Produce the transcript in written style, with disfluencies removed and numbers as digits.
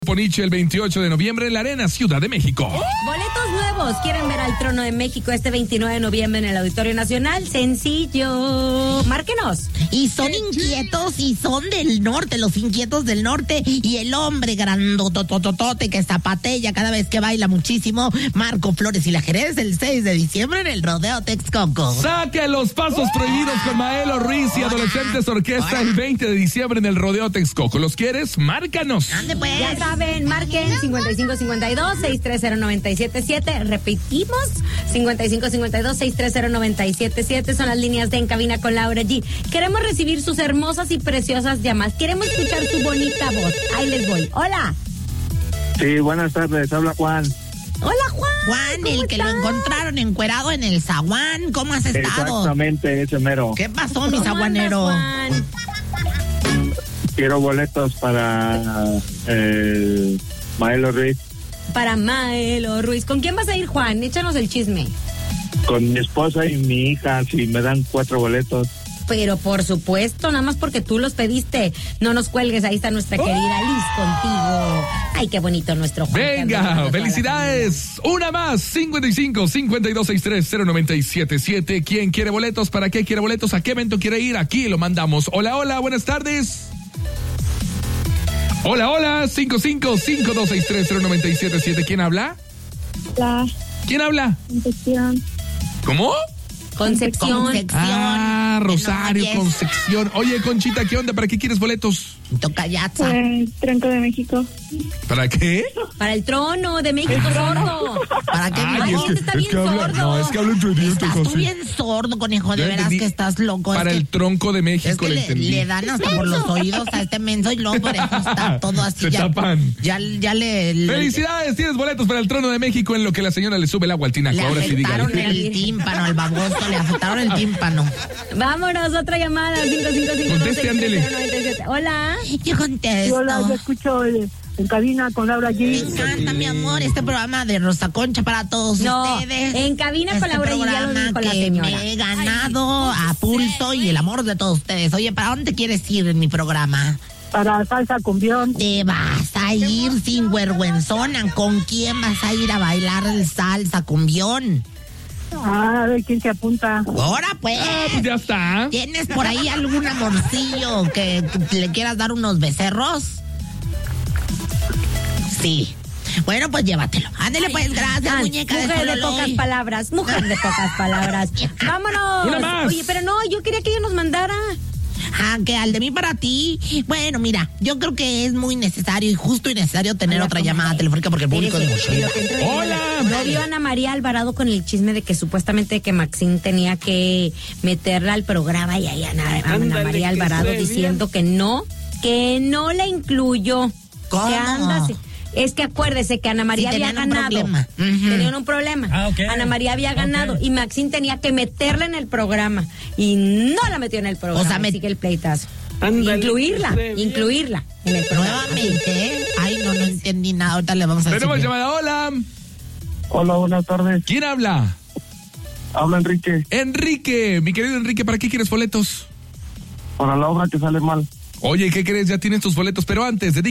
Poniche el 28 de noviembre en la Arena Ciudad de México. Boletos nuevos. ¿Quieren ver al Trono de México este 29 de noviembre en el Auditorio Nacional? Sencillo. Márquenos. Y son inquietos y son del norte, los inquietos del norte. Y el hombre grandotototote que zapatea cada vez que baila muchísimo, Marco Flores y la Jerez, el 6 de diciembre en el Rodeo Texcoco. Saque los pasos prohibidos con Maelo Ruiz y Adolescentes Orquesta el 20 de diciembre en el Rodeo Texcoco. ¿Los quieres? Márcanos. Ande pues. Ya saben, marquen 5552-630-977. Repetimos, 5552-630-977. Son las líneas de En Cabina con Laura G. Queremos recibir sus hermosas y preciosas llamadas. Queremos escuchar su bonita voz. Ahí les voy. Hola. Sí, buenas tardes. Habla Juan. Hola, Juan. Juan, el que lo encontraron encuerado en el zaguán. ¿Cómo has estado? Exactamente, ese mero. ¿Qué pasó, mi ¿Cómo zaguanero? andas, Juan? Quiero boletos para Maelo Ruiz. Para Maelo Ruiz. ¿Con quién vas a ir, Juan? Échanos el chisme. Con mi esposa y mi hija, si me dan 4 boletos. Pero por supuesto, nada más porque tú los pediste. No nos cuelgues, ahí está nuestra querida Liz contigo. Ay, qué bonito nuestro Juan. Venga, felicidades. Una más, 55-5263-0977. ¿Quién quiere boletos? ¿Para qué quiere boletos? ¿A qué evento quiere ir? Aquí lo mandamos. Hola, hola, buenas tardes. Hola, hola, 55-5263-0977. ¿Quién habla? Hola, ¿Quién habla? Concepción. ¿Cómo? Concepción. Ah, Rosario, Yes. Concepción. Oye, Conchita, ¿qué onda? ¿Para qué quieres boletos? Tocayatza. Tronco de México. ¿Para qué? Para el Trono de México, sordo. ¿Para qué? Ay, no? es que está bien sordo. No, es que habla entre dientes, Estás tú José. bien sordo, conejo, de Yo veras entendí. que estás loco. Para es el que, tronco de es México que le le, entendí. le dan hasta por los oídos a este menso y luego por eso está todo así. Se ya, tapan. Ya le ¡Felicidades! Tienes boletos para el Trono de México en lo que la señora le sube el agua al tinaco. le Ahora sí, dígale. afectaron el tímpano, al baboso, le afectaron el tímpano. Vámonos, otra llamada. 5552-630-977. Conteste, ándele. Hola. Yo contesto. Hola, yo escucho En Cabina con Laura Me G. encanta, mi amor, este programa de Rosa Concha para todos No, ustedes. En Cabina con Laura G, ya lo programa dijo la que señora. me he ganado a pulso y el amor de todos ustedes. Oye, ¿para dónde quieres ir en mi programa? Para Salsa Cumbión. Te vas a ir sin vergüenzona. ¿Con quién vas a ir a bailar el salsa cumbión? A ver quién se apunta. Ahora pues. Pues ya está. ¿Tienes por ahí algún amorcillo que le quieras dar unos becerros? Sí. Bueno, pues llévatelo. Ándele pues, gracias, muñeca de Mujer de Sololoy. pocas palabras. Mujer de pocas palabras. Vámonos. Una más. Oye, pero no, yo quería que ella nos mandara. Ah, que al de mí para ti. Bueno, mira, yo creo que es muy necesario y justo y necesario tener Hola, otra ¿cómo llamada estás? telefónica porque el público es Espérese, mucho. lo que entró de- Hola. No vio a Ana María Alvarado con el chisme de que supuestamente que Maxine tenía que meterla al programa y ahí Ana María Alvarado diciendo que no la incluyó. ¿Cómo? Que anda así. Es que acuérdese que Ana María Sí, había tenían un ganado. problema. Ujú. Tenían un problema. Ana María había ganado y Maxine tenía que meterla en el programa y no la metió en el programa. O sea, así que el pleitazo. Incluirla en el programa. Nuevamente, ¿eh? Ay, no entendí nada. Ahorita le vamos a decir. Tenemos llamada. Hola. Hola, buenas tardes. ¿Quién habla? Habla Enrique. Enrique. Mi querido Enrique, ¿para qué quieres boletos? Para la obra que sale mal. Oye, ¿qué crees? Ya tienes tus boletos, pero antes de